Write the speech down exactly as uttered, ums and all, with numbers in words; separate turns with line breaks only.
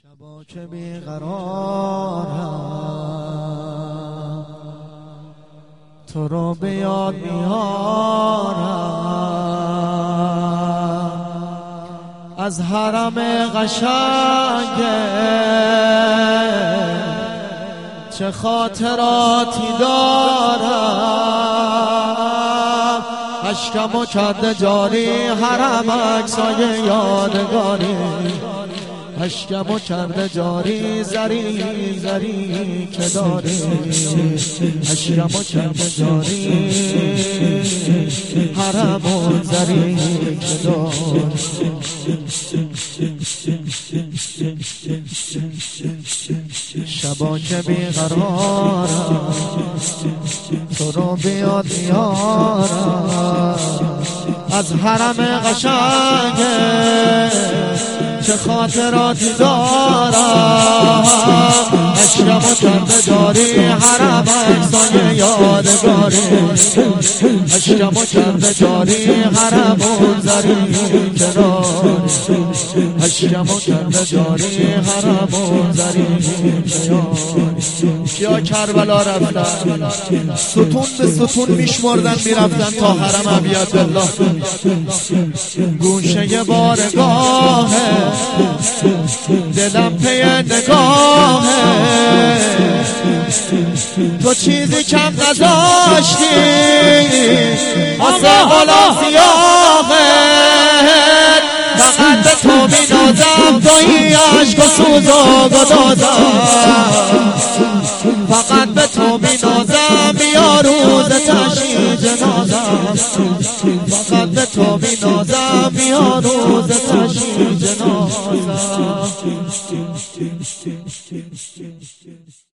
شبا که بیقرارم تو رو به یاد میارم، از حرم قشنگه چه خاطراتی دارم، اشکمو کرده جاری حرم عکسای یادگاری، اشکمو کرده جاری زری زری که داری، اشکمو کرده جاری حرمو زری که داری. شبا که بیقرارم تو رو بیاد میارم، از حرم قشنگه چه خاطراتی دارم، اشکمو کرده جاری حرم عکسای یادگاری، اشکمو کرده جاری حرمون زری کناری، اشکمو کرده جاری حرمون زری کناری. کیا کربلا رفتن ستون به ستون میشمردن میرفتن تا حرم عبیدالله، گوشه بارگاهه دلم پی نگاهه، تو چیزی کم نذاشتی واسه حالا سیاهه، فقط به تو مینازم توی عشق و سوز و گدازم، فقط به تو مینازم بیا روز تشییع جنازم، فقط به تو مینازم بیا روز تشییع جنازم.